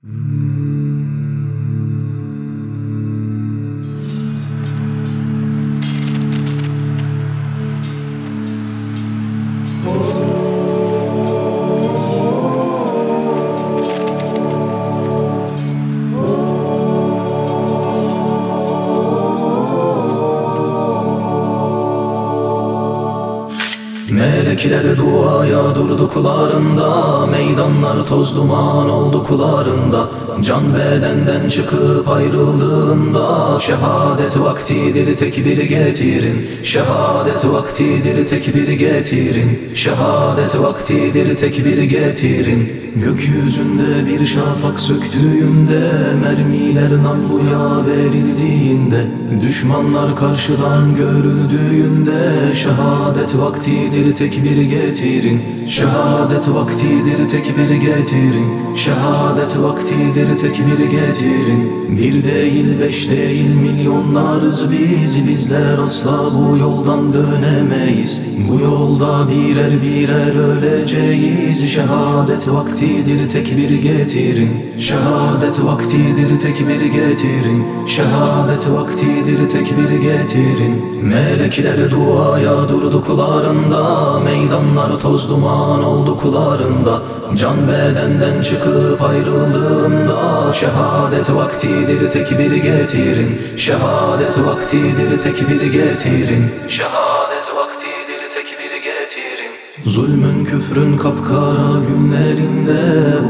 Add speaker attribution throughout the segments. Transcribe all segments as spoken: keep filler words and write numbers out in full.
Speaker 1: Melekler duaya durdu kullarında, meydanlar toz duman oldu kullarında. Can bedenden çıkıp ayrıldığında, şehadet vaktidir tekbir getirin. Şehadet vaktidir tekbir getirin. Şehadet vaktidir tekbir getirin. Gökyüzünde bir şafak söktüğünde, mermiler namluya verildiğinde, düşmanlar karşıdan görüldüğünde, şehadet vaktidir tekbir getirin. Şehadet vaktidir tekbir getirin. Şehadet vaktidir tekbir getirin. Bir değil beş değil milyonlarız biz, bizler asla bu yoldan dönemeyiz. Bu yolda birer birer öleceğiz. Şehadet vaktidir tekbir getirin. Şehadet vaktidir tekbir getirin. Şehadet vaktidir tekbir getirin. Melekler duaya durdu kullarında, meydanlar toz duman oldu kullarında. Can bedenden çıkıp ayrıldığında, şehadet vaktidir tekbir getirin. Şehadet vaktidir tekbir getirin. Şehadet vaktidir tekbir getirin. Zulmün küfrün kapkara günlerinde,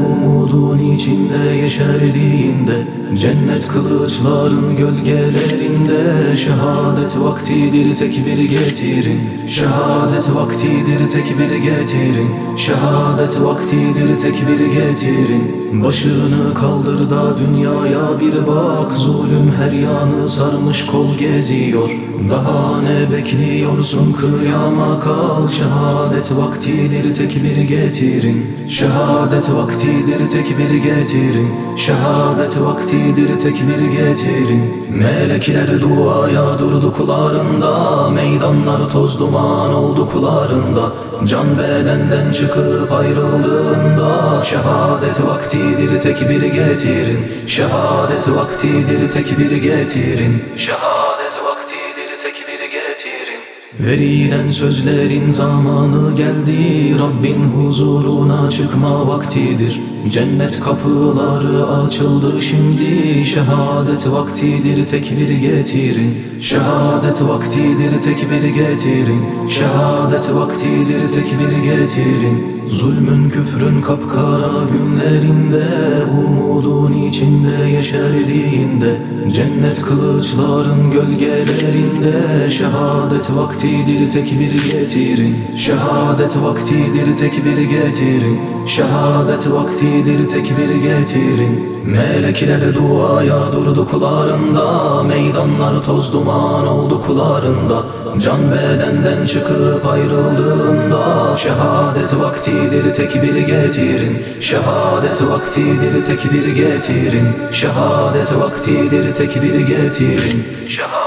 Speaker 1: umudun içinde yeşerdiğinde, cennet kılıçların gölgelerinde, şehadet vaktidir tekbir getirin. Şehadet vaktidir tekbir getirin. Şehadet vaktidir tekbir getirin. Başını kaldır da dünyaya bir bak, zulüm her yanı sarmış kol geziyor. Daha ne bekliyorsun, kıyama kal. Şehadet vaktidir tekbir getirin. Şehadet vaktidir tekbir getirin. Şehadet vaktidir tekbir getirin. Melekler duaya durdu kullarında, meydanlar toz duman oldu kullarında. Can bedenden çıkıp ayrıldığında, şehadet vaktidir tekbir getirin. Şehadet vaktidir tekbir getirin. Şehadet vaktidir tekbir getirin. Verilen sözlerin zamanı geldi, Rabbin huzuruna çıkma vaktidir. Cennet kapıları açıldı şimdi, şehadet vaktidir tekbir getirin. Şehadet vaktidir tekbir getirin. Şehadet vaktidir tekbir getirin. Zulmün küfrün kapkara günlerinde, umudun içinde yeşerdiğinde, cennet kılıçların gölgelerinde, şehadet vaktidir tekbir getirin. Şehadet vaktidir tekbir getirin. Şehadet vaktidir tekbir getirin. Melekler duaya durdu kullarında, meydanlar toz duman oldu kullarında. Can bedenden çıkıp ayrıldığında, şehadet vaktidir tekbir getirin. Şehadet vaktidir tekbir getirin. Şehadet vaktidir tekbir getirin. Şehadet